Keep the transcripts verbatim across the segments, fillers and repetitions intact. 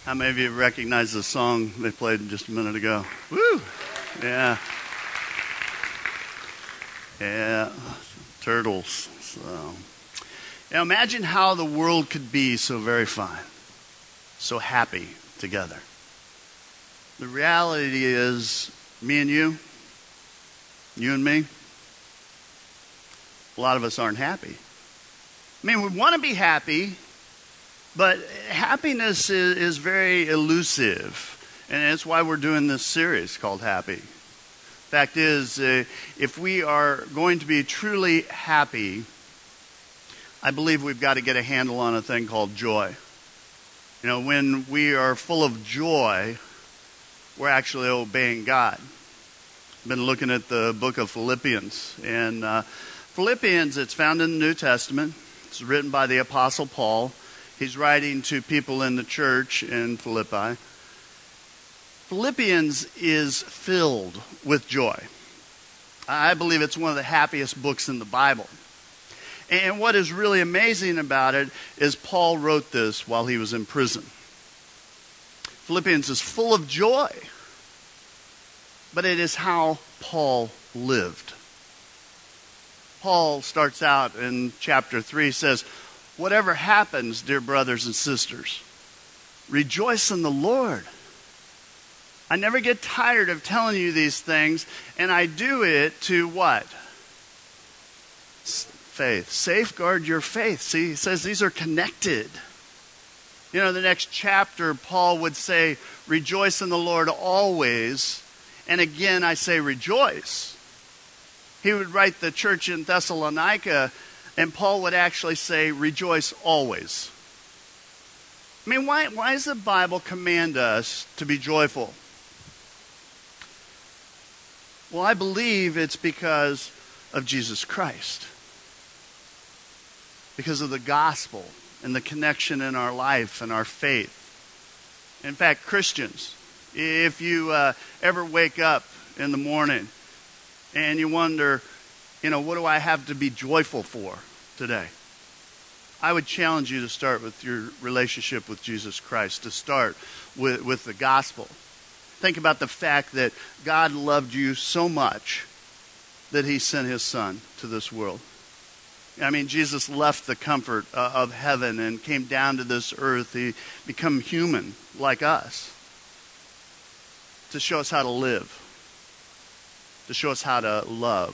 How many of you recognize the song they played just a minute ago? Woo! Yeah. Yeah. Turtles. So, now imagine how the world could be so very fine, so happy together. The reality is, me and you, you and me, a lot of us aren't happy. I mean, we want to be happy, but happiness is, is very elusive. And that's why we're doing this series called Happy. Fact is, uh, if we are going to be truly happy, I believe we've got to get a handle on a thing called joy. You know, when we are full of joy, we're actually obeying God. I've been looking at the book of Philippians. And uh, Philippians, it's found in the New Testament. It's written by the Apostle Paul. He's writing to people in the church in Philippi. Philippians is filled with joy. I believe it's one of the happiest books in the Bible. And what is really amazing about it is Paul wrote this while he was in prison. Philippians is full of joy, but it is how Paul lived. Paul starts out in chapter three, says, "Whatever happens, dear brothers and sisters, rejoice in the Lord. I never get tired of telling you these things, and I do it to what? Faith. Safeguard your faith." See, he says these are connected. You know, the next chapter, Paul would say, "Rejoice in the Lord always." And again, I say rejoice. He would write the church in Thessalonica, and Paul would actually say, "Rejoice always." I mean, why, why does the Bible command us to be joyful? Well, I believe it's because of Jesus Christ. Because of the gospel and the connection in our life and our faith. In fact, Christians, if you uh, ever wake up in the morning and you wonder, you know, what do I have to be joyful for today? I would challenge you to start with your relationship with Jesus Christ, to start with, with the gospel. Think about the fact that God loved you so much that he sent his son to this world. I mean, Jesus left the comfort uh, of heaven and came down to this earth. He became human like us to show us how to live, to show us how to love.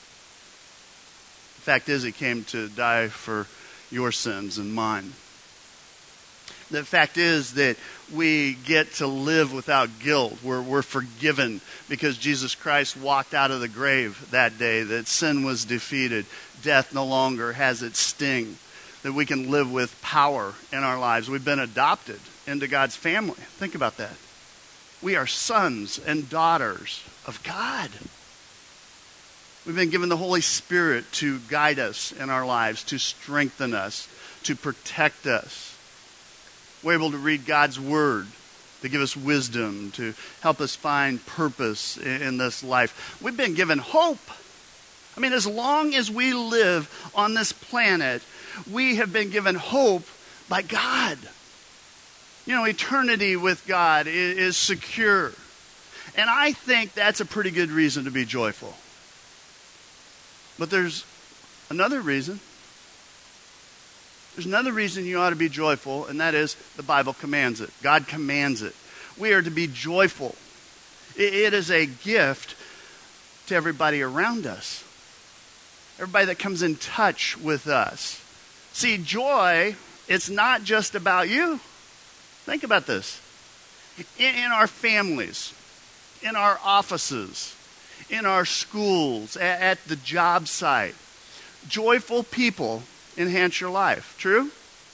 The fact is, he came to die for your sins and mine. The fact is that we get to live without guilt. We're, we're forgiven because Jesus Christ walked out of the grave that day, that sin was defeated. Death no longer has its sting, that we can live with power in our lives. We've been adopted into God's family. Think about that. We are sons and daughters of God. We've been given the Holy Spirit to guide us in our lives, to strengthen us, to protect us. We're able to read God's Word to give us wisdom, to help us find purpose in this life. We've been given hope. I mean, as long as we live on this planet, we have been given hope by God. You know, eternity with God is, is secure. And I think that's a pretty good reason to be joyful. But there's another reason. There's another reason you ought to be joyful, and that is the Bible commands it. God commands it. We are to be joyful. It, it is a gift to everybody around us. Everybody that comes in touch with us. See, joy, it's not just about you. Think about this. In, in our families, in our offices, in our schools, at, at the job site, joyful people enhance your life. True?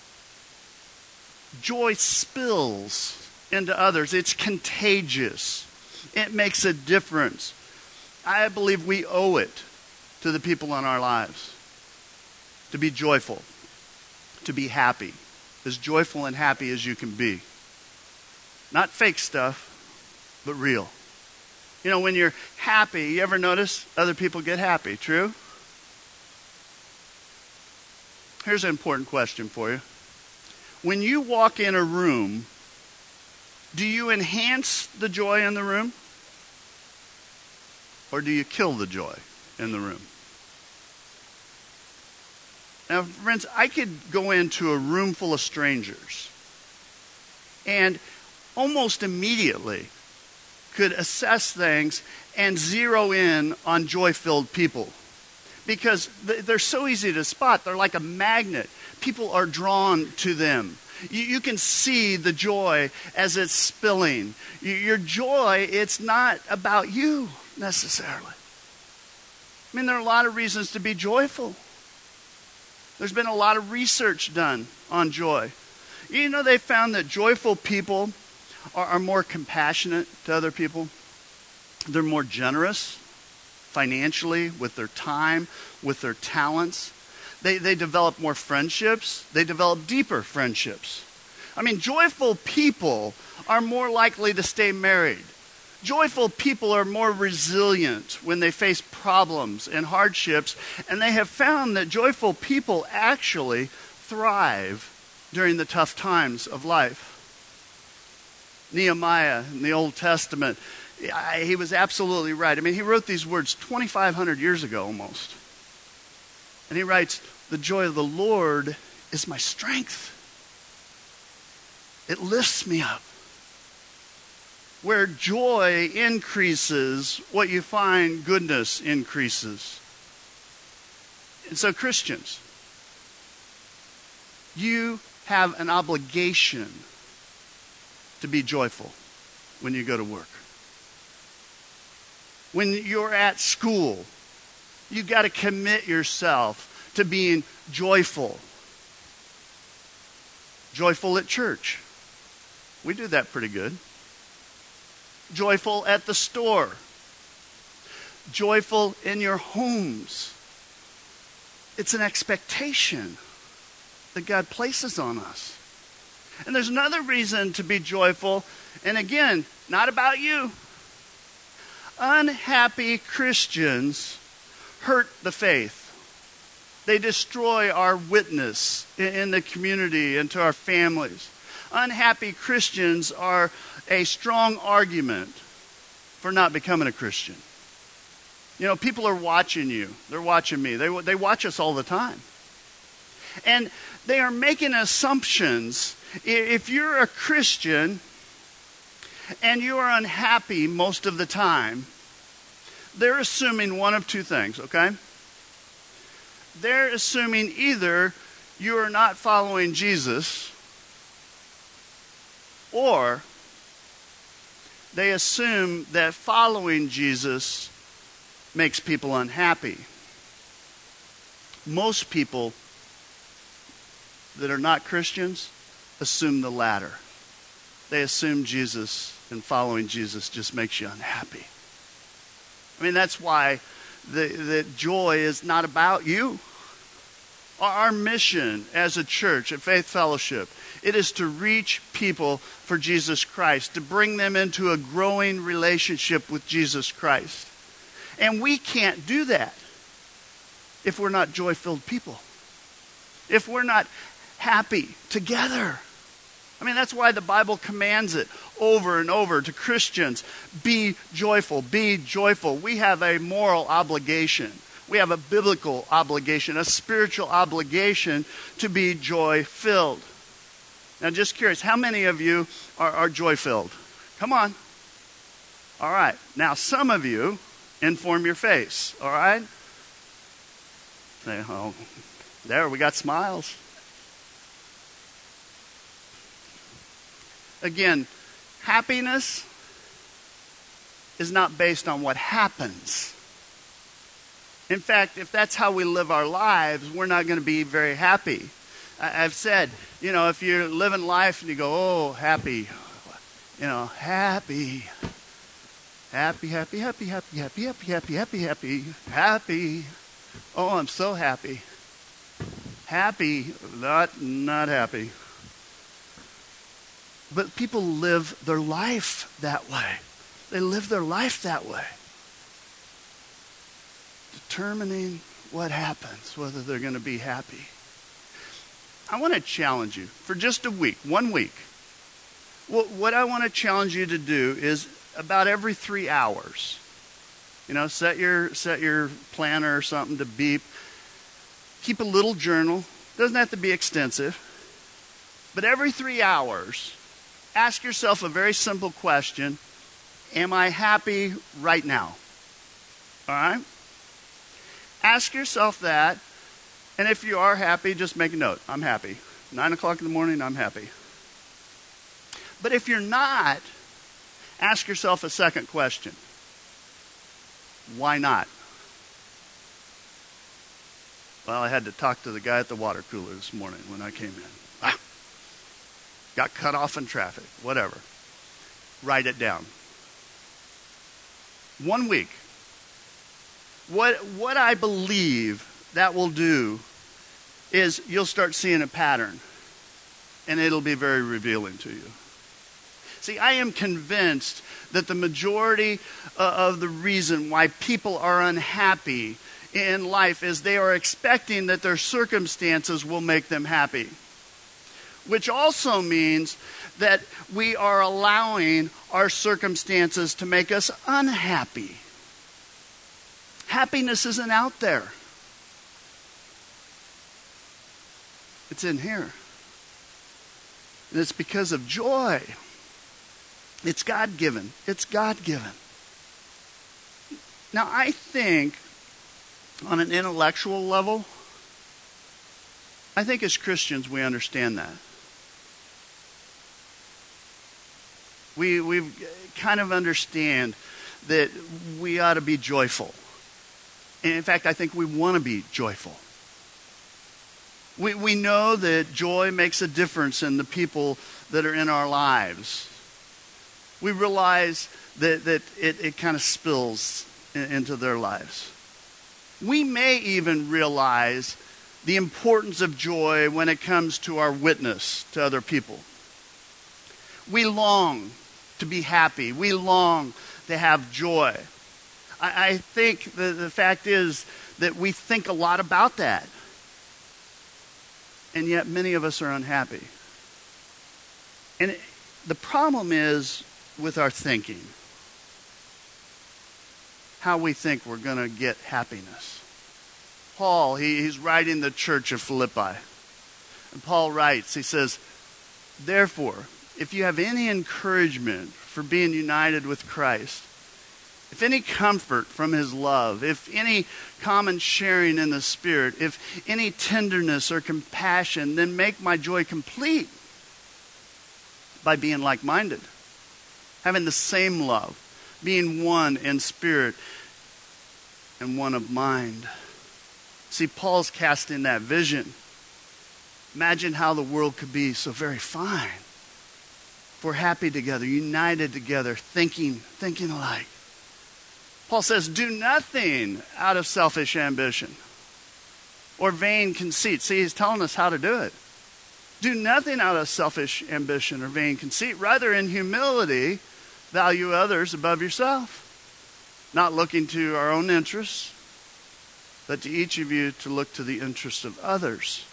Joy spills into others. It's contagious. It makes a difference. I believe we owe it to the people in our lives to be joyful, to be happy, as joyful and happy as you can be. Not fake stuff, but real. You know, when you're happy, you ever notice other people get happy? True? Here's an important question for you. When you walk in a room Do you enhance the joy in the room? Or do you kill the joy in the room? Now, friends, I could go into a room full of strangers and almost immediately could assess things and zero in on joy-filled people. Because they're so easy to spot. They're like a magnet. People are drawn to them. You, you can see the joy as it's spilling. Your joy, it's not about you necessarily. I mean, there are a lot of reasons to be joyful. There's been a lot of research done on joy. You know, they found that joyful people are, are more compassionate to other people. They're more generous financially, with their time, with their talents. They, they develop more friendships. They develop deeper friendships. I mean, joyful people are more likely to stay married. Joyful people are more resilient when they face problems and hardships, and they have found that joyful people actually thrive during the tough times of life. Nehemiah in the Old Testament, he was absolutely right. I mean, he wrote these words twenty-five hundred years ago almost. And he writes, "The joy of the Lord is my strength. It lifts me up." Where joy increases, what you find, goodness increases. And so, Christians, you have an obligation to be joyful when you go to work. When you're at school, you've got to commit yourself to being joyful. Joyful at church. We do that pretty good. Joyful at the store. Joyful in your homes. It's an expectation that God places on us. And there's another reason to be joyful, and again, not about you. Unhappy Christians hurt the faith. They destroy our witness in the community and to our families. Unhappy Christians are a strong argument for not becoming a Christian. You know, people are watching you. They're watching me. They, they watch us all the time. And they are making assumptions. If you're a Christian and you are unhappy most of the time, they're assuming one of two things, okay? They're assuming either you are not following Jesus, or they assume that following Jesus makes people unhappy. Most people that are not Christians assume the latter. They assume Jesus and following Jesus just makes you unhappy. I mean, that's why the, the joy is not about you. Our mission as a church at Faith Fellowship, it is to reach people for Jesus Christ, to bring them into a growing relationship with Jesus Christ. And we can't do that if we're not joy-filled people, if we're not happy together. I mean, that's why the Bible commands it over and over to Christians. Be joyful, be joyful. We have a moral obligation. We have a biblical obligation, a spiritual obligation to be joy-filled. Now, just curious, how many of you are, are joy-filled? Come on. All right. Now, some of you, inform your face. All right? Say, oh, there, we got smiles. Again, happiness is not based on what happens. In fact, if that's how we live our lives, we're not going to be very happy. I've said, you know, if you're living life and you go, oh, happy, you know, happy, happy, happy, happy, happy, happy, happy, happy, happy, happy, happy. Oh, I'm so happy. Happy, not, not happy. But people live their life that way. They live their life that way. Determining what happens, whether they're going to be happy. I want to challenge you for just a week, one week. What, what I want to challenge you to do is about every three hours, you know, set your set your planner or something to beep. Keep a little journal. Doesn't have to be extensive. But every three hours, ask yourself a very simple question. Am I happy right now? All right? Ask yourself that. And if you are happy, just make a note. I'm happy. Nine o'clock in the morning, I'm happy. But if you're not, ask yourself a second question. Why not? Well, I had to talk to the guy at the water cooler this morning when I came in. Ah, got cut off in traffic, whatever. Write it down. One week. What, what I believe that will do is you'll start seeing a pattern, and it'll be very revealing to you. See, I am convinced that the majority uh, of the reason why people are unhappy in life is they are expecting that their circumstances will make them happy. Which also means that we are allowing our circumstances to make us unhappy. Happiness isn't out there. It's in here. And it's because of joy. It's God-given. It's God-given. Now, I think on an intellectual level, I think as Christians we understand that. We we kind of understand that we ought to be joyful. And in fact, I think we want to be joyful. We we know that joy makes a difference in the people that are in our lives. We realize that, that it, it kind of spills in, into their lives. We may even realize the importance of joy when it comes to our witness to other people. We long to be happy. We long to have joy. I, I think the, the fact is that we think a lot about that. And yet many of us are unhappy. And it, the problem is with our thinking. How we think we're going to get happiness. Paul, he, he's writing the church of Philippi. And Paul writes, he says, therefore, if you have any encouragement for being united with Christ, if any comfort from his love, if any common sharing in the Spirit, if any tenderness or compassion, then make my joy complete by being like-minded, having the same love, being one in spirit and one of mind. See, Paul's casting that vision. Imagine how the world could be so very fine if we're happy together, united together, thinking, thinking alike. Paul says, do nothing out of selfish ambition or vain conceit. See, he's telling us how to do it. Do nothing out of selfish ambition or vain conceit. Rather, in humility, value others above yourself, not looking to our own interests, but to each of you to look to the interests of others.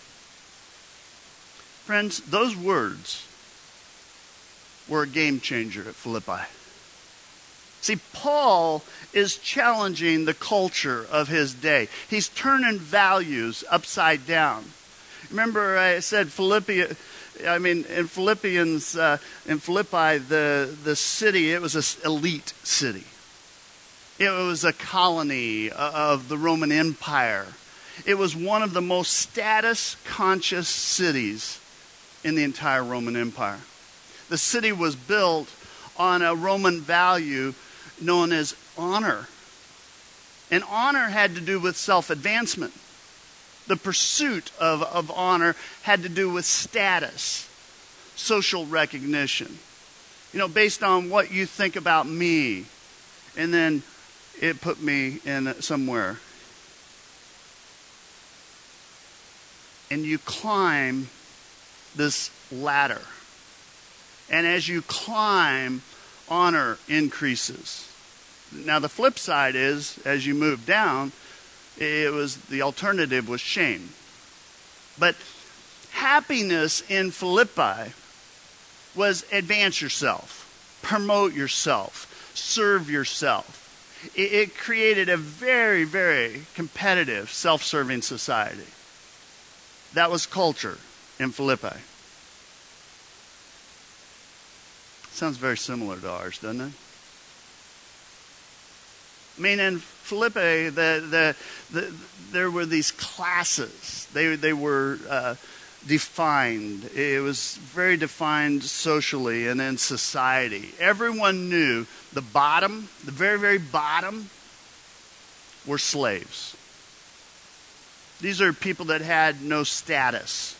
Friends, those words were a game changer at Philippi. See, Paul is challenging the culture of his day. He's turning values upside down. Remember, I said Philippi. I mean, in Philippians, uh, in Philippi, the the city, it was an elite city. It was a colony of the Roman Empire. It was one of the most status-conscious cities in the entire Roman Empire. The city was built on a Roman value known as honor. And honor had to do with self-advancement. The pursuit of, of honor had to do with status, social recognition. You know, based on what you think about me. And then it put me in somewhere. And you climb this ladder. And as you climb, honor increases. Now the flip side is, as you move down, it was the alternative was shame. But happiness in Philippi was advance yourself, promote yourself, serve yourself. It, it created a very, very competitive, self-serving society. That was culture in Philippi. Sounds very similar to ours, doesn't it? I mean, in Philippi, the, the, the, there were these classes. They, they were uh, defined. It was very defined socially and in society. Everyone knew the bottom, the very, very bottom, were slaves. These are people that had no status,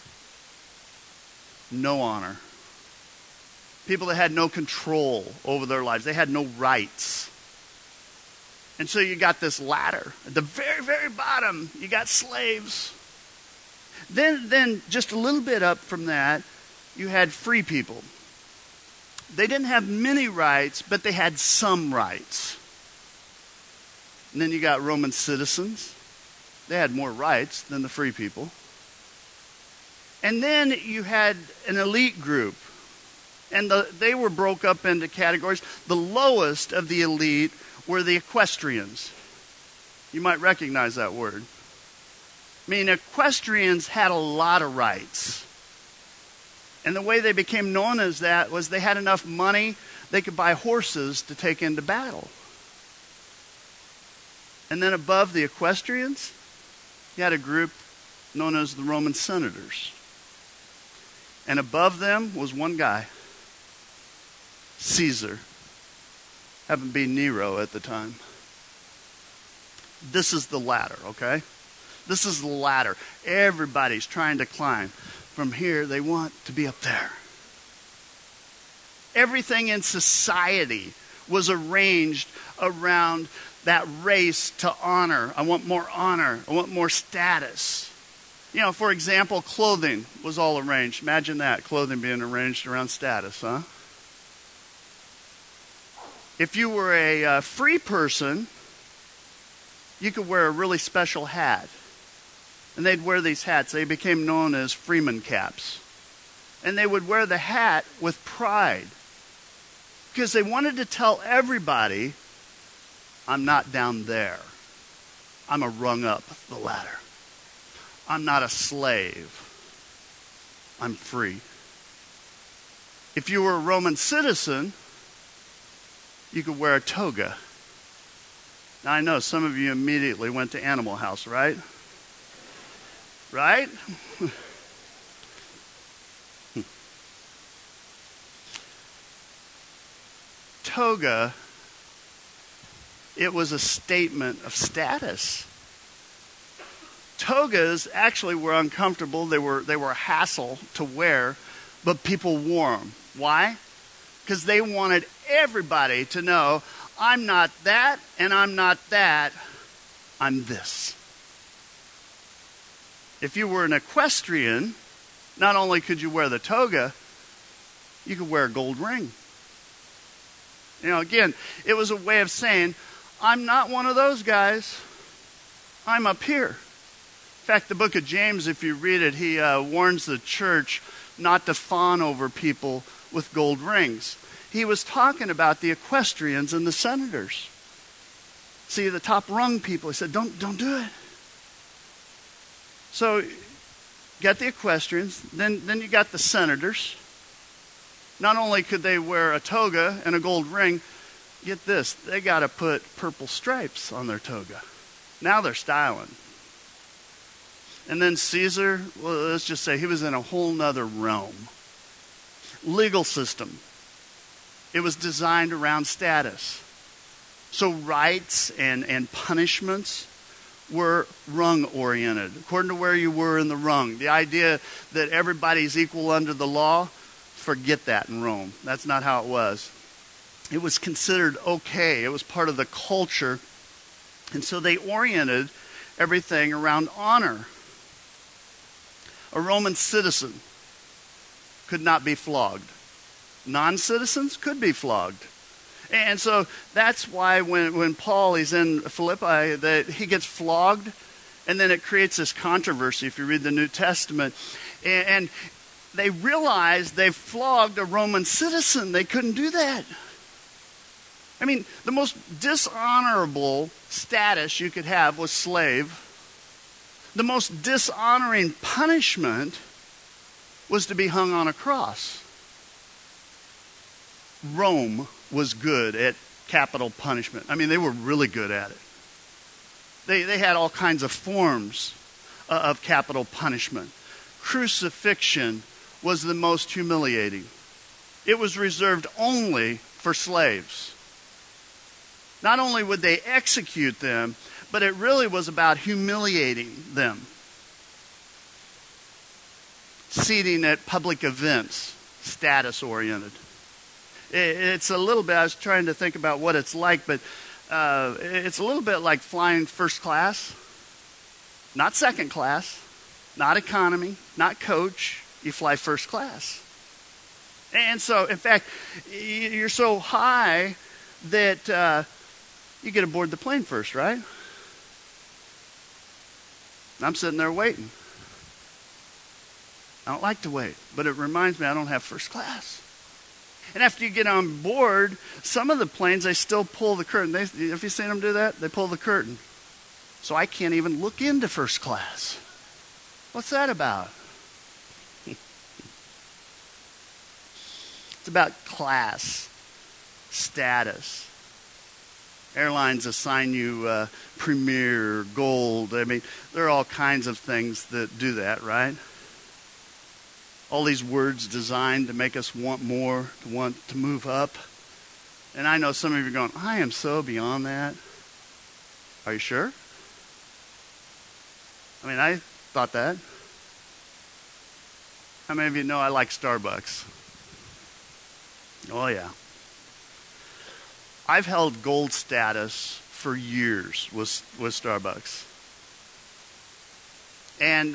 no honor. People that had no control over their lives. They had no rights. And so you got this ladder. At the very, very bottom, you got slaves. Then, then just a little bit up from that, you had free people. They didn't have many rights, but they had some rights. And then you got Roman citizens. They had more rights than the free people. And then you had an elite group. And the, they were broke up into categories. The lowest of the elite were the equestrians. You might recognize that word. I mean, equestrians had a lot of rights. And the way they became known as that was they had enough money, they could buy horses to take into battle. And then above the equestrians, you had a group known as the Roman senators. And above them was one guy, Caesar. Happened to be Nero at the time. This is the ladder, okay? This is the ladder. Everybody's trying to climb. From here, they want to be up there. Everything in society was arranged around that race to honor. I want more honor. I want more status. You know, for example, clothing was all arranged. Imagine that, clothing being arranged around status, huh? If you were a uh, free person, you could wear a really special hat. And they'd wear these hats. They became known as freeman caps. And they would wear the hat with pride. Because they wanted to tell everybody, I'm not down there. I'm a rung up the ladder. I'm not a slave. I'm free. If you were a Roman citizen, you could wear a toga. Now, I know some of you immediately went to Animal House, right? Right? Toga, it was a statement of status. Togas actually were uncomfortable. They were, they were a hassle to wear, but people wore them. Why? Because they wanted everybody to know, I'm not that and I'm not that, I'm this. If you were an equestrian, not only could you wear the toga, you could wear a gold ring. You know, again, it was a way of saying, I'm not one of those guys. I'm up here. In fact, the book of James, if you read it, he uh, warns the church not to fawn over people with gold rings. He was talking about the equestrians and the senators. See, the top rung people. He said, don't, don't do it. So, you got the equestrians, then, then you got the senators. Not only could they wear a toga and a gold ring, get this, they got to put purple stripes on their toga. Now they're styling. And then Caesar, well, let's just say he was in a whole nother realm. Legal system. It was designed around status. So rights and, and punishments were rung-oriented, according to where you were in the rung. The idea that everybody's equal under the law, forget that in Rome. That's not how it was. It was considered okay. It was part of the culture. And so they oriented everything around honor. A Roman citizen could not be flogged. Non-citizens could be flogged. And so that's why when, when Paul is in Philippi, that he gets flogged, and then it creates this controversy if you read the New Testament. And, and they realized they flogged a Roman citizen. They couldn't do that. I mean, the most dishonorable status you could have was slave. The most dishonoring punishment was to be hung on a cross. Rome was good at capital punishment. I mean, they were really good at it. They, they had all kinds of forms uh, of capital punishment. Crucifixion was the most humiliating. It was reserved only for slaves. Not only would they execute them, but it really was about humiliating them. Seating at public events, status-oriented. It's a little bit, I was trying to think about what it's like, but uh, it's a little bit like flying first class. Not second class, not economy, not coach. You fly first class. And so, in fact, you're so high that uh, you get aboard the plane first, right? I'm sitting there waiting. I don't like to wait, but it reminds me I don't have first class. And after you get on board, some of the planes, they still pull the curtain. They, have you seen them do that? They pull the curtain. So I can't even look into first class. What's that about? It's about class, status. Airlines assign you uh, Premier, Gold. I mean, there are all kinds of things that do that, right? All these words designed to make us want more, to want to move up. And I know some of you are going, I am so beyond that. Are you sure? I mean, I thought that. How many of you know I like Starbucks? Oh, yeah. I've held gold status for years with, with Starbucks. And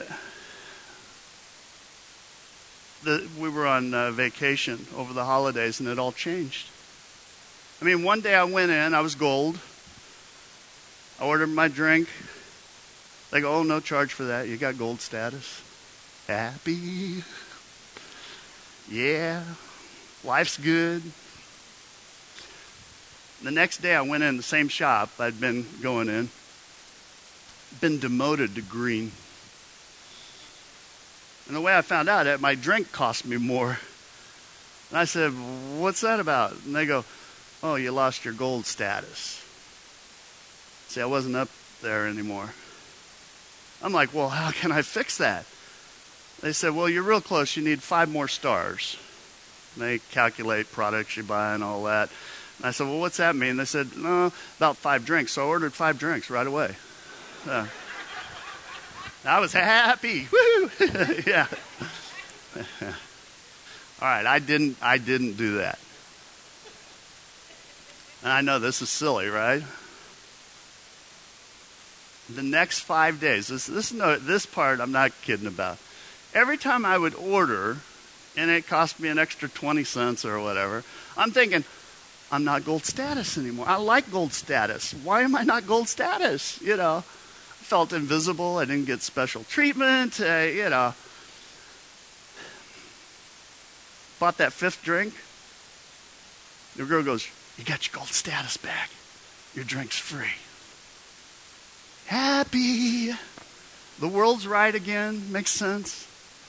the, we were on uh, vacation over the holidays, and it all changed. I mean, one day I went in, I was gold. I ordered my drink. They go, oh, no charge for that. You got gold status. Happy. Yeah. Life's good. The next day I went in the same shop I'd been going in. Been demoted to green. And the way I found out, that my drink cost me more. And I said, what's that about? And they go, oh, you lost your gold status. See, I wasn't up there anymore. I'm like, well, how can I fix that? They said, well, you're real close. You need five more stars. And they calculate products you buy and all that. And I said, well, what's that mean? They said, no, about five drinks. So I ordered five drinks right away. Uh, I was happy. Woo! Yeah. All right, I didn't I didn't do that. And I know this is silly, right? The next five days, this this no this part I'm not kidding about. Every time I would order, and it cost me an extra twenty cents or whatever, I'm thinking, I'm not gold status anymore. I like gold status. Why am I not gold status? You know, I felt invisible. I didn't get special treatment. Uh, you know, bought that fifth drink. The girl goes, you got your gold status back. Your drink's free. Happy. The world's right again. Makes sense.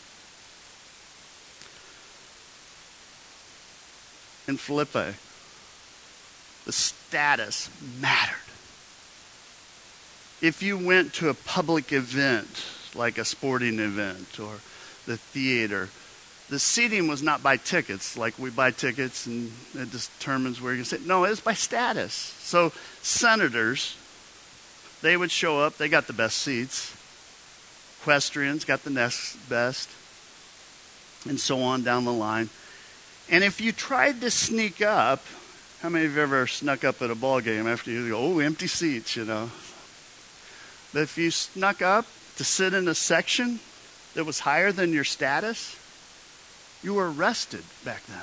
In Philippi, the status mattered. If you went to a public event, like a sporting event or the theater, the seating was not by tickets, like we buy tickets and it determines where you sit. No, it was by status. So senators, they would show up, they got the best seats. Equestrians got the next best, and so on down the line. And if you tried to sneak up, how many of you ever snuck up at a ball game after you go, oh, empty seats, you know? But if you snuck up to sit in a section that was higher than your status, you were arrested back then.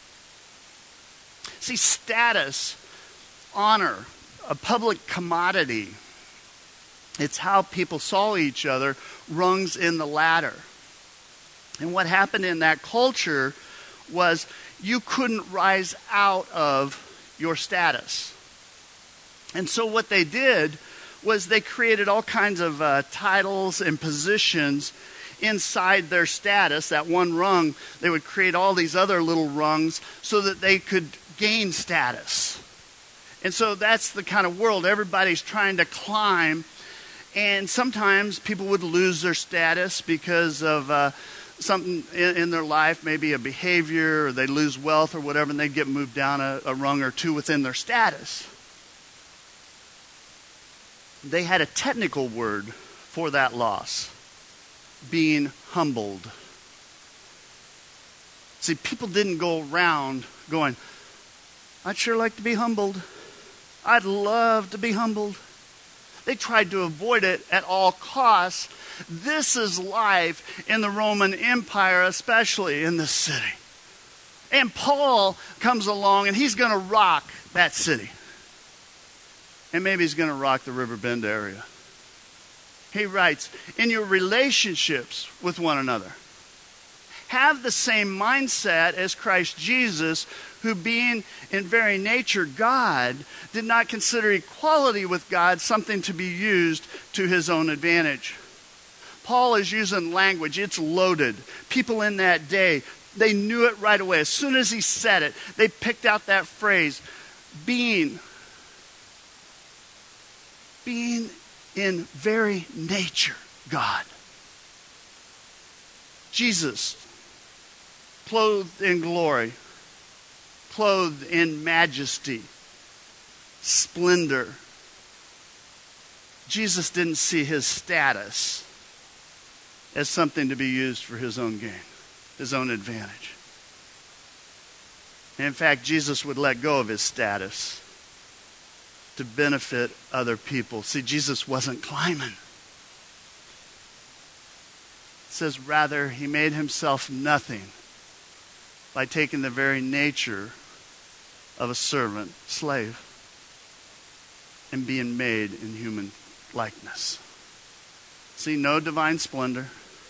See, status, honor, a public commodity, it's how people saw each other, rungs in the ladder. And what happened in that culture was you couldn't rise out of your status. And so what they did was they created all kinds of uh, titles and positions inside their status, that one rung. They would create all these other little rungs so that they could gain status. And so that's the kind of world everybody's trying to climb. And sometimes people would lose their status because of uh, something in, in their life, maybe a behavior, or they lose wealth or whatever, and they get moved down a, a rung or two within their status. They had a technical word for that loss: being humbled. See, people didn't go around going, I'd sure like to be humbled. I'd love to be humbled. They tried to avoid it at all costs. This is life in the Roman Empire, especially in this city. And Paul comes along and he's going to rock that city. And maybe he's going to rock the River Bend area. He writes, in your relationships with one another, have the same mindset as Christ Jesus, who being in very nature God, did not consider equality with God something to be used to his own advantage. Paul is using language, it's loaded. People in that day, they knew it right away. As soon as he said it, they picked out that phrase, being being in very nature God. Jesus, clothed in glory, clothed in majesty, splendor. Jesus didn't see his status as something to be used for his own gain, his own advantage. And in fact, Jesus would let go of his status to benefit other people. See, Jesus wasn't climbing. It says, rather, he made himself nothing by taking the very nature of a servant, slave, and being made in human likeness. See, no divine splendor,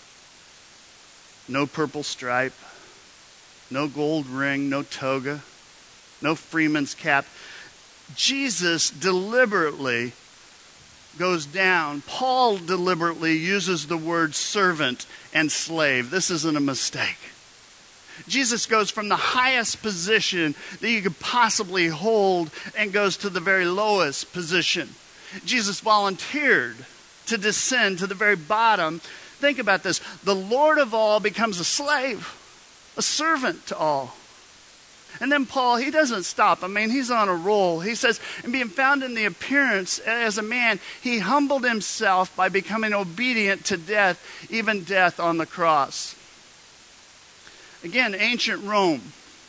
no purple stripe, no gold ring, no toga, no freeman's cap. Jesus deliberately goes down. Paul deliberately uses the word servant and slave. This isn't a mistake. Jesus goes from the highest position that you could possibly hold and goes to the very lowest position. Jesus volunteered to descend to the very bottom. Think about this. The Lord of all becomes a slave, a servant to all. And then Paul, he doesn't stop. I mean, he's on a roll. He says, and being found in the appearance as a man, he humbled himself by becoming obedient to death, even death on the cross. Again, ancient Rome.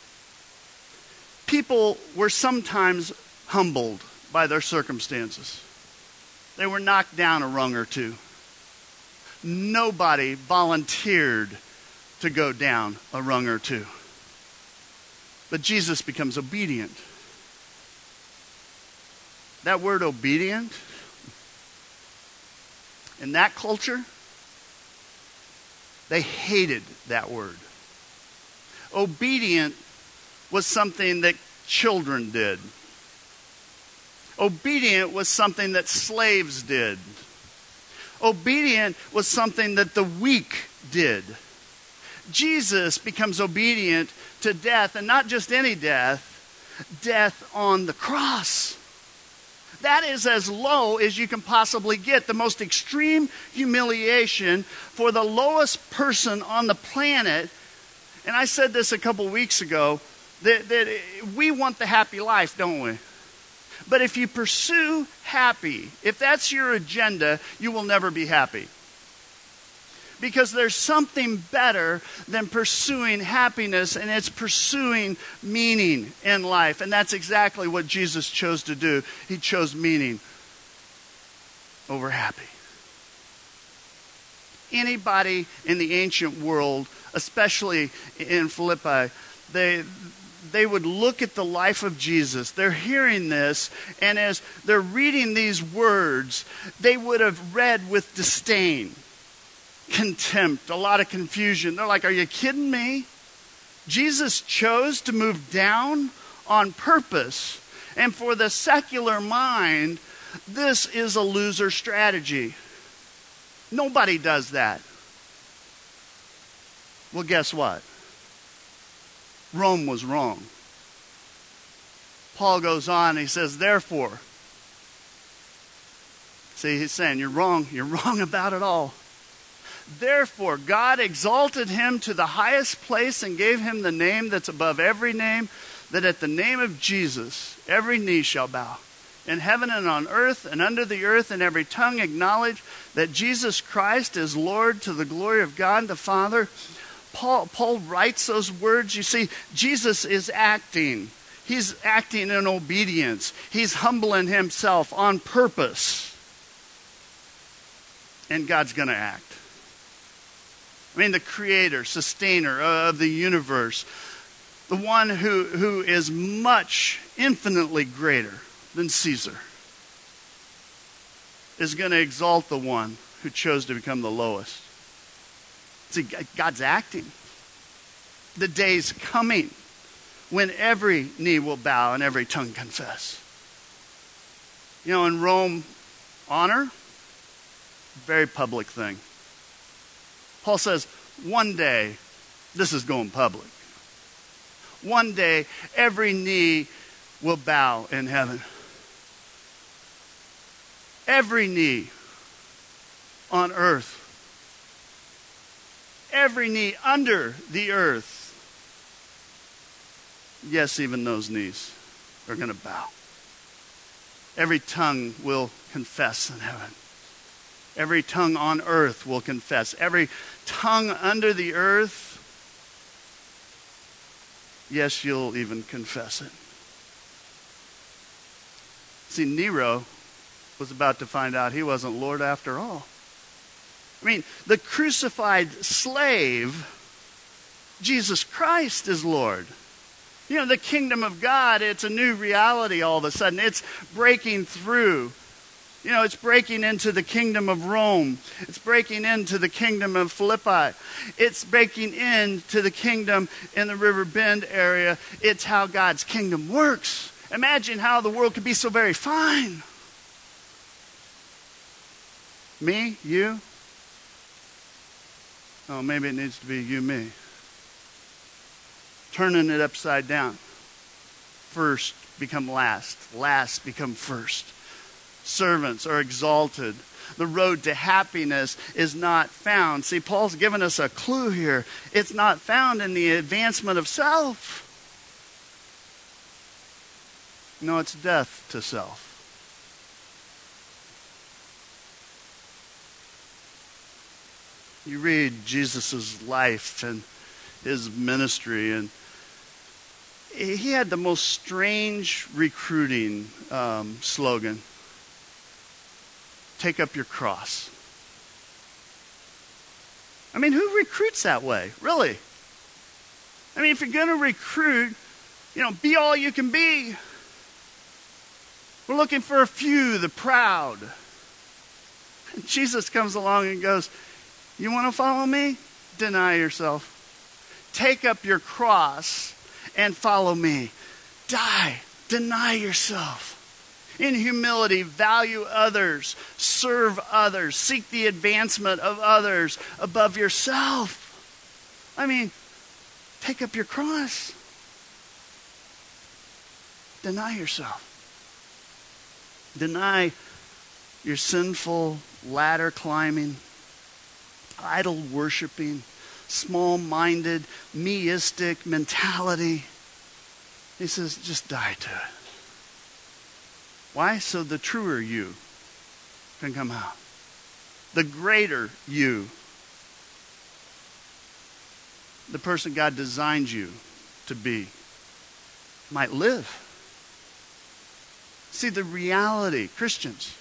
People were sometimes humbled by their circumstances. They were knocked down a rung or two. Nobody volunteered to go down a rung or two. But Jesus becomes obedient. That word obedient, in that culture, they hated that word. Obedient was something that children did. Obedient was something that slaves did. Obedient was something that the weak did. Jesus becomes obedient to death, and not just any death, death on the cross. That is as low as you can possibly get, the most extreme humiliation for the lowest person on the planet. And I said this a couple weeks ago, that, that we want the happy life, don't we? But if you pursue happy, if that's your agenda, you will never be happy. Because there's something better than pursuing happiness, and it's pursuing meaning in life. And that's exactly what Jesus chose to do. He chose meaning over happy. Anybody in the ancient world, especially in Philippi, they they would look at the life of Jesus. They're hearing this, and as they're reading these words, they would have read with disdain. contempt, a lot of confusion. They're like, are you kidding me? Jesus chose to move down on purpose. And for the secular mind, this is a loser strategy. Nobody does that. Well, guess what? Rome was wrong. Paul goes on, he says, therefore. See, he's saying, you're wrong. You're wrong about it all. Therefore, God exalted him to the highest place and gave him the name that's above every name, that at the name of Jesus, every knee shall bow, in heaven and on earth and under the earth, and every tongue acknowledge that Jesus Christ is Lord, to the glory of God the Father. Paul, Paul writes those words. You see, Jesus is acting. He's acting in obedience. He's humbling himself on purpose. And God's going to act. I mean, the creator, sustainer of the universe, the one who, who is much, infinitely greater than Caesar, is going to exalt the one who chose to become the lowest. See, God's acting. The day's coming when every knee will bow and every tongue confess. You know, in Rome, honor, very public thing. Paul says, one day, this is going public. One day, every knee will bow in heaven. Every knee on earth. Every knee under the earth. Yes, even those knees are going to bow. Every tongue will confess in heaven. Every tongue on earth will confess. Every tongue under the earth, yes, you'll even confess it. See, Nero was about to find out he wasn't Lord after all. I mean, the crucified slave, Jesus Christ, is Lord. You know, the kingdom of God, it's a new reality all of a sudden. It's breaking through. You know, it's breaking into the kingdom of Rome. It's breaking into the kingdom of Philippi. It's breaking into the kingdom in the River Bend area. It's how God's kingdom works. Imagine how the world could be so very fine. Me? You? Oh, maybe it needs to be you, me. Turning it upside down. First become last. Last become first. Servants are exalted. The road to happiness is not found. See, Paul's given us a clue here. It's not found in the advancement of self. No, it's death to self. You read Jesus' life and his ministry, and he had the most strange recruiting um, slogan. Take up your cross. I mean, who recruits that way, really? I mean, if you're going to recruit, you know, be all you can be. We're looking for a few, the proud. And Jesus comes along and goes, you want to follow me? Deny yourself. Take up your cross and follow me. Die. Deny yourself. In humility, value others, serve others, seek the advancement of others above yourself. I mean, take up your cross. Deny yourself. Deny your sinful ladder climbing, idol worshiping, small-minded, meistic mentality. He says, just die to it. Why? So the truer you can come out. The greater you. The person God designed you to be might live. See, the reality, Christians,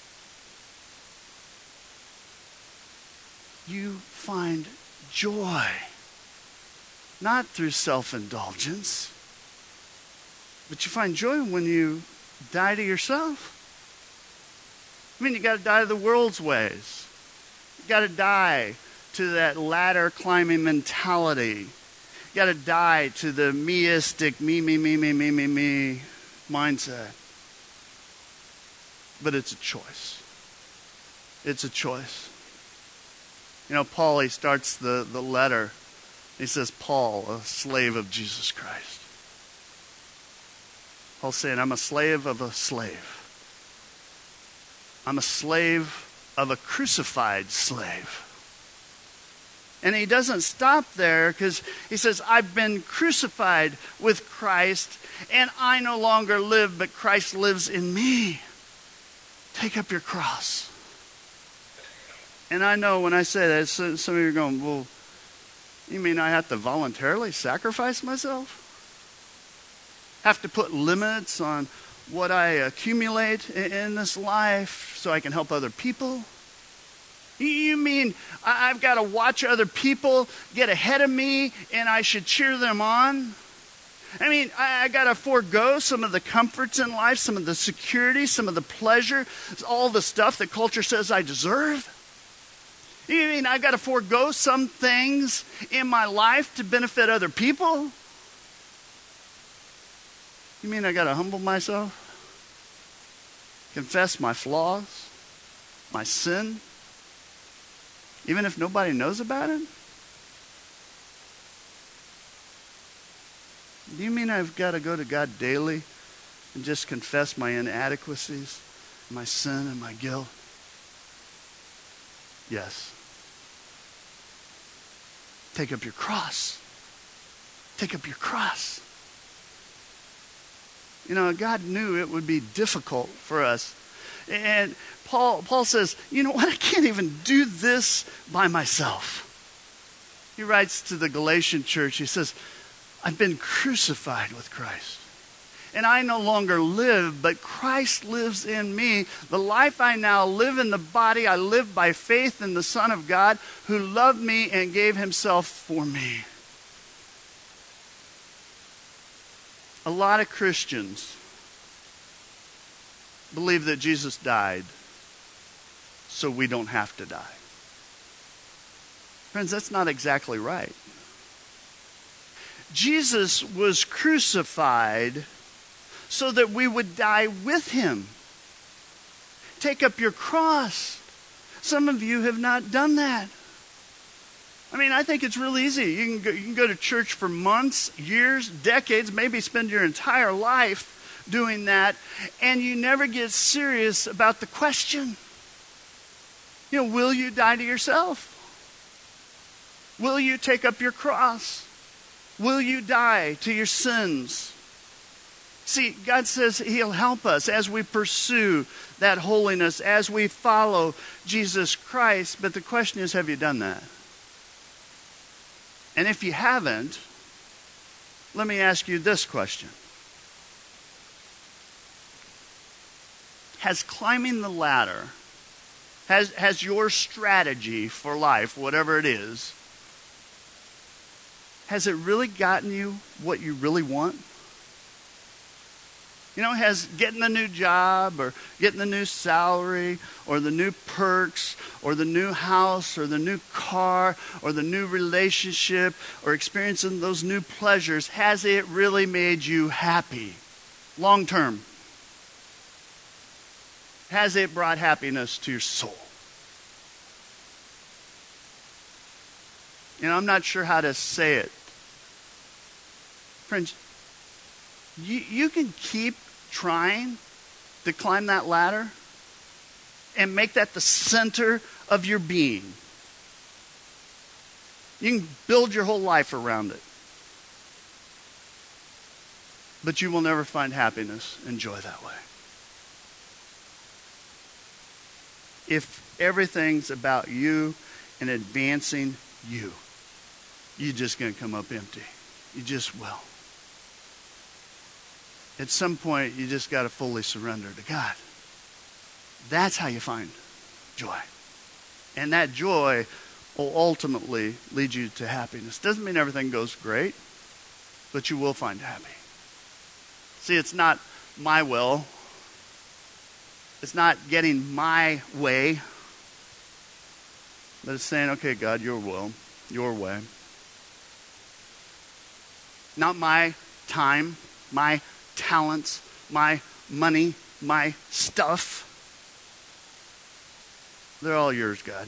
you find joy, not through self-indulgence, but you find joy when you die to yourself. I mean, you got to die to the world's ways. You got to die to that ladder climbing mentality. You got to die to the meistic, me, me, me, me, me, me, me mindset. But it's a choice. It's a choice. You know, Paul, he starts the, the letter. He says, Paul, a slave of Jesus Christ. Paul's saying, I'm a slave of a slave. I'm a slave of a crucified slave. And he doesn't stop there because he says, I've been crucified with Christ, and I no longer live, but Christ lives in me. Take up your cross. And I know when I say that, some of you are going, well, you mean I have to voluntarily sacrifice myself? Have to put limits on what I accumulate in this life so I can help other people? You mean I've got to watch other people get ahead of me and I should cheer them on? I mean, I got to forego some of the comforts in life, some of the security, some of the pleasure, all the stuff that culture says I deserve? You mean I've got to forego some things in my life to benefit other people? You mean I got to humble myself? Confess my flaws? My sin? Even if nobody knows about it? Do you mean I've got to go to God daily and just confess my inadequacies, my sin and my guilt? Yes. Take up your cross. Take up your cross. You know, God knew it would be difficult for us. And Paul, Paul says, you know what? I can't even do this by myself. He writes to the Galatian church, he says, I've been crucified with Christ. And I no longer live, but Christ lives in me. The life I now live in the body, I live by faith in the Son of God who loved me and gave himself for me. A lot of Christians believe that Jesus died so we don't have to die. Friends, that's not exactly right. Jesus was crucified so that we would die with him. Take up your cross. Some of you have not done that. I mean, I think it's real easy. You can go, you can go to church for months, years, decades, maybe spend your entire life doing that, and you never get serious about the question. You know, will you die to yourself? Will you take up your cross? Will you die to your sins? See, God says he'll help us as we pursue that holiness, as we follow Jesus Christ. But the question is, have you done that? And if you haven't, let me ask you this question. Has climbing the ladder, has, has your strategy for life, whatever it is, has it really gotten you what you really want? You know, has getting the new job or getting the new salary or the new perks or the new house or the new car or the new relationship or experiencing those new pleasures, has it really made you happy long term? Has it brought happiness to your soul? You know, I'm not sure how to say it. Friends, you, you can keep trying to climb that ladder and make that the center of your being. You can build your whole life around it. But you will never find happiness and joy that way. If everything's about you and advancing you, you're just going to come up empty. You just will. At some point, you just got to fully surrender to God. That's how you find joy. And that joy will ultimately lead you to happiness. Doesn't mean everything goes great, but you will find happy. See, it's not my will. It's not getting my way. But it's saying, okay, God, your will, your way. Not my time, my talents, my money, my stuff. They're all yours, God.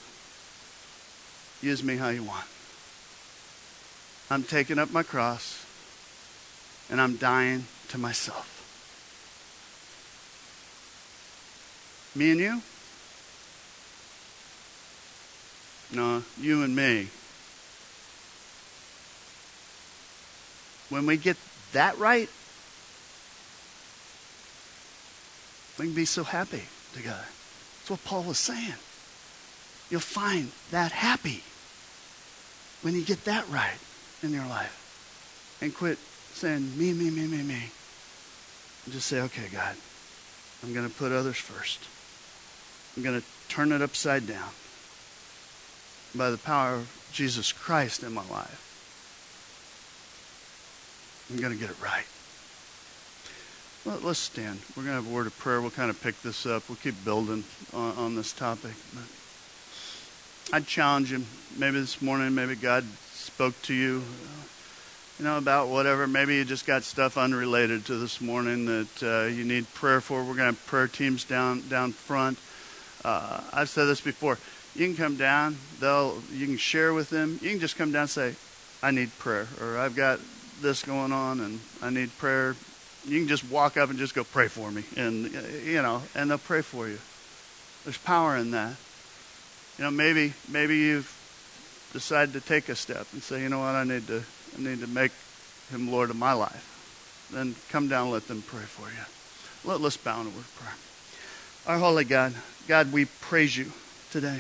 Use me how you want. I'm taking up my cross and I'm dying to myself. Me and you? No, you and me. When we get that right, we can be so happy together. That's what Paul was saying. You'll find that happy when you get that right in your life. And quit saying, me, me, me, me, me. And just say, okay, God, I'm going to put others first. I'm going to turn it upside down. By the power of Jesus Christ in my life, I'm going to get it right. Well, let's stand. We're going to have a word of prayer. We'll kind of pick this up. We'll keep building on, on this topic. But I'd challenge you. Maybe this morning, maybe God spoke to you, you know, about whatever. Maybe you just got stuff unrelated to this morning that uh, you need prayer for. We're going to have prayer teams down down front. Uh, I've said this before. You can come down. They'll. You can share with them. You can just come down and say, I need prayer, or I've got this going on and I need prayer. You can just walk up and just go, pray for me. And, you know, and they'll pray for you. There's power in that. You know, maybe maybe you've decided to take a step and say, you know what, I need to I need to make him Lord of my life. Then come down and let them pray for you. Let, let's bow in a word of prayer. Our holy God, God, we praise you today.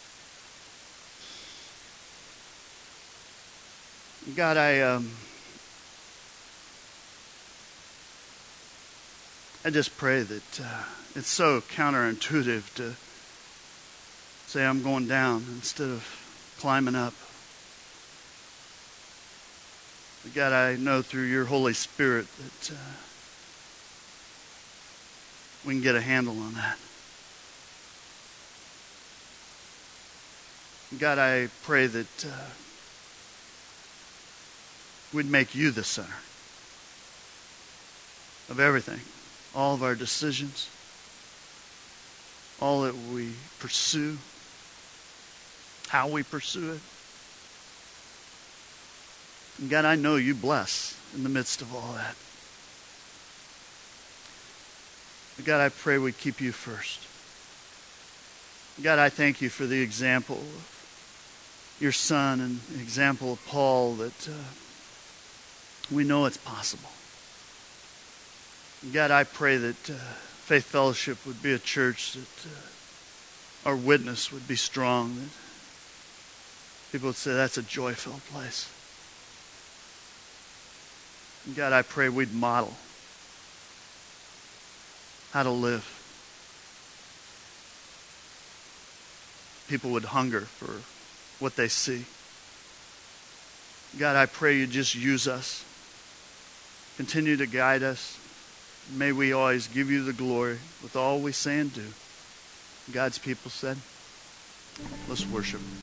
God, I um, I just pray that uh, it's so counterintuitive to say I'm going down instead of climbing up. But God, I know through your Holy Spirit that uh, we can get a handle on that. God, I pray that uh, we'd make you the center of everything, all of our decisions, all that we pursue, how we pursue it. And God, I know you bless in the midst of all that. But God, I pray we keep you first. God, I thank you for the example of your son and the example of Paul that uh, we know it's possible. God, I pray that uh, Faith Fellowship would be a church that uh, our witness would be strong, that people would say that's a joy-filled place. And God, I pray we'd model how to live. People would hunger for what they see. God, I pray you just use us. Continue to guide us. May we always give you the glory with all we say and do. God's people said, let's worship.